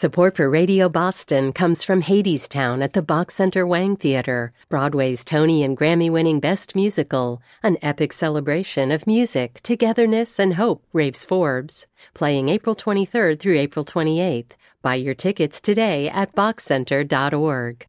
Support for Radio Boston comes from Hadestown at the Bach Center Wang Theater, Broadway's Tony and Grammy-winning Best Musical, an epic celebration of music, togetherness, and hope, raves Forbes. Playing April 23rd through April 28th. Buy your tickets today at bachcenter.org.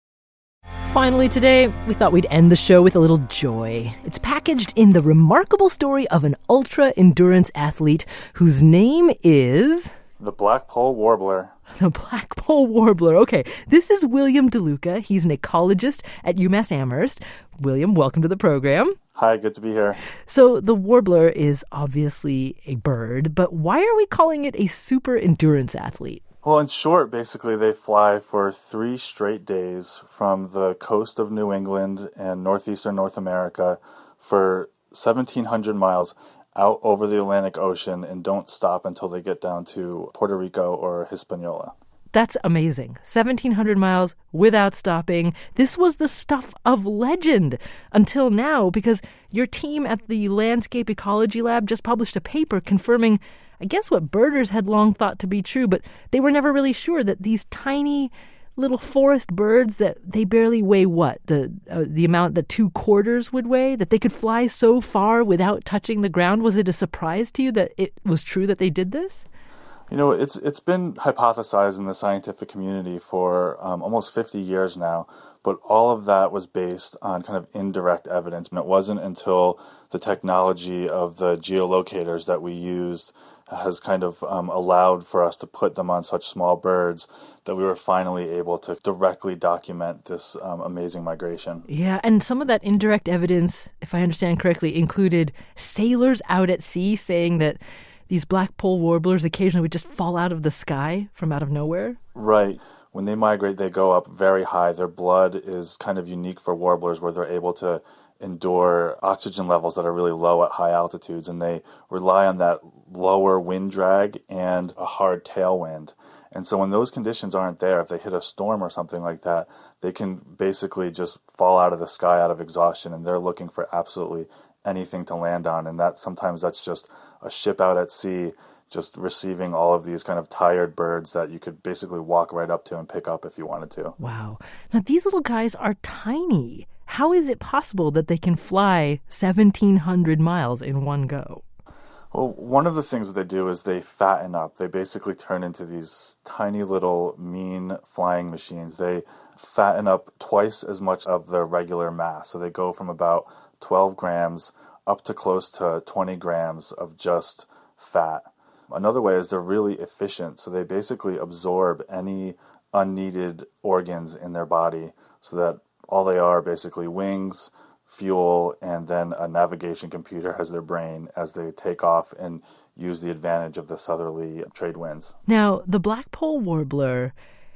Finally today, we thought we'd end the show with a little joy. It's packaged in the remarkable story of an ultra-endurance athlete whose name is... The Blackpoll Warbler. The Blackpoll Warbler. Okay, this is William DeLuca. He's an ecologist at UMass Amherst. William, welcome to the program. Hi, good to be here. So the warbler is obviously a bird, but why are we calling it a super endurance athlete? Well, in short, basically they fly for 3 straight days from the coast of New England and northeastern North America for 1,700 miles out over the Atlantic Ocean and don't stop until they get down to Puerto Rico or Hispaniola. That's amazing. 1,700 miles without stopping. This was the stuff of legend until now, because your team at the Landscape Ecology Lab just published a paper confirming, I guess, what birders had long thought to be true, but they were never really sure that these tiny little forest birds, that they barely weigh what? The amount that 2 quarters would weigh? That they could fly so far without touching the ground? Was it a surprise to you that it was true that they did this? You know, it's been hypothesized in the scientific community for almost 50 years now, but all of that was based on kind of indirect evidence. And it wasn't until the technology of the geolocators that we used has kind of allowed for us to put them on such small birds that we were finally able to directly document this amazing migration. Yeah, and some of that indirect evidence, if I understand correctly, included sailors out at sea saying that these Blackpoll warblers occasionally would just fall out of the sky from out of nowhere. Right. When they migrate, they go up very high. Their blood is kind of unique for warblers, where they're able to endure oxygen levels that are really low at high altitudes, and they rely on that lower wind drag and a hard tailwind. And so when those conditions aren't there, if they hit a storm or something like that, they can basically just fall out of the sky out of exhaustion, and they're looking for absolutely anything to land on. And sometimes that's just a ship out at sea just receiving all of these kind of tired birds that you could basically walk right up to and pick up if you wanted to. Wow. Now, these little guys are tiny. How is it possible that they can fly 1,700 miles in one go? Well, one of the things that they do is they fatten up. They basically turn into these tiny little mean flying machines. They fatten up twice as much of their regular mass. So they go from about 12 grams up to close to 20 grams of just fat. Another way is they're really efficient. So they basically absorb any unneeded organs in their body, so that all they are basically wings, fuel, and then a navigation computer as their brain as they take off and use the advantage of the southerly trade winds. Now, the Blackpoll warbler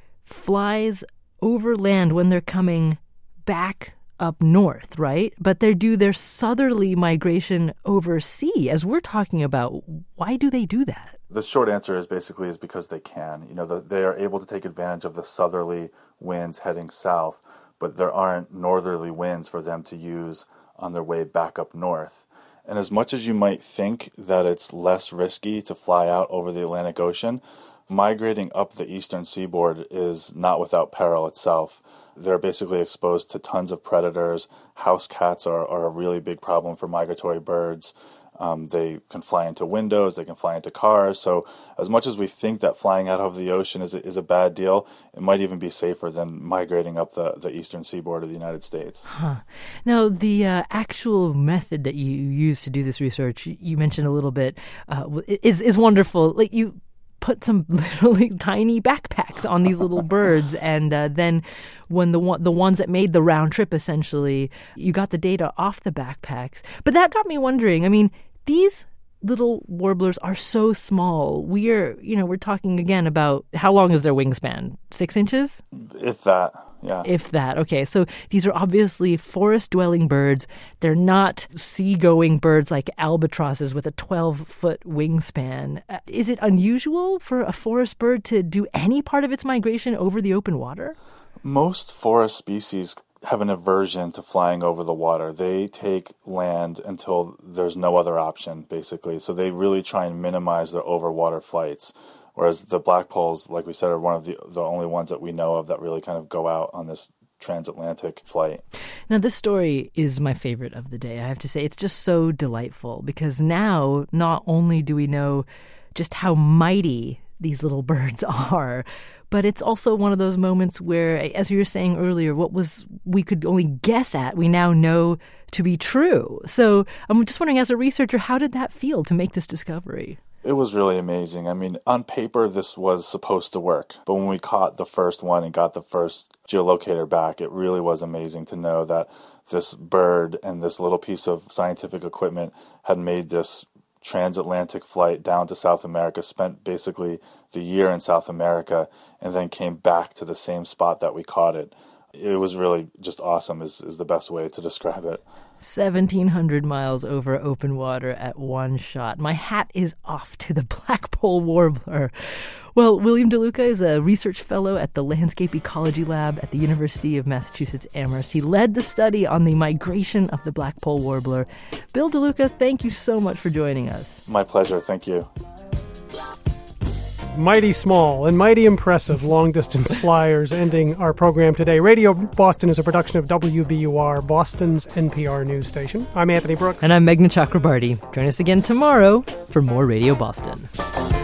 flies over land when they're coming back up north, right? But they do their southerly migration over sea, as we're talking about. Why do they do that? The short answer is basically because they can. You know, they are able to take advantage of the southerly winds heading south, but there aren't northerly winds for them to use on their way back up north. And as much as you might think that it's less risky to fly out over the Atlantic Ocean, migrating up the eastern seaboard is not without peril itself. They're basically exposed to tons of predators. House cats are a really big problem for migratory birds. They can fly into windows, they can fly into cars. So as much as we think that flying out of the ocean is a bad deal, it might even be safer than migrating up the eastern seaboard of the United States. Huh. Now, the actual method that you use to do this research, you mentioned a little bit, is wonderful. Like, you put some literally tiny backpacks on these little birds, and then when the ones that made the round trip, essentially, you got the data off the backpacks. But that got me wondering, I mean, these little warblers are so small. We're talking again about, how long is their wingspan? 6 inches? If that, yeah. If that. Okay, so these are obviously forest-dwelling birds. They're not sea-going birds like albatrosses with a 12-foot wingspan. Is it unusual for a forest bird to do any part of its migration over the open water? Most forest species have an aversion to flying over the water. They take land until there's no other option, basically. So they really try and minimize their overwater flights. whereas the blackpolls, like we said, are one of the only ones that we know of that really kind of go out on this transatlantic flight. Now, this story is my favorite of the day. I have to say, it's just so delightful because now not only do we know just how mighty these little birds are, but it's also one of those moments where, as you were saying earlier, what we could only guess at, we now know to be true. So I'm just wondering, as a researcher, how did that feel to make this discovery? It was really amazing. I mean, on paper, this was supposed to work. But when we caught the first one and got the first geolocator back, it really was amazing to know that this bird and this little piece of scientific equipment had made this transatlantic flight down to South America, spent basically the year in South America, and then came back to the same spot that we caught it. It was really just awesome is the best way to describe it. 1,700 miles over open water at one shot. My hat is off to the blackpoll warbler. Well, William DeLuca is a research fellow at the Landscape Ecology Lab at the University of Massachusetts Amherst. He led the study on the migration of the blackpoll warbler. Bill DeLuca, thank you so much for joining us. My pleasure. Thank you. Mighty small and mighty impressive long-distance flyers ending our program today. Radio Boston is a production of WBUR, Boston's NPR news station. I'm Anthony Brooks. And I'm Meghna Chakrabarty. Join us again tomorrow for more Radio Boston.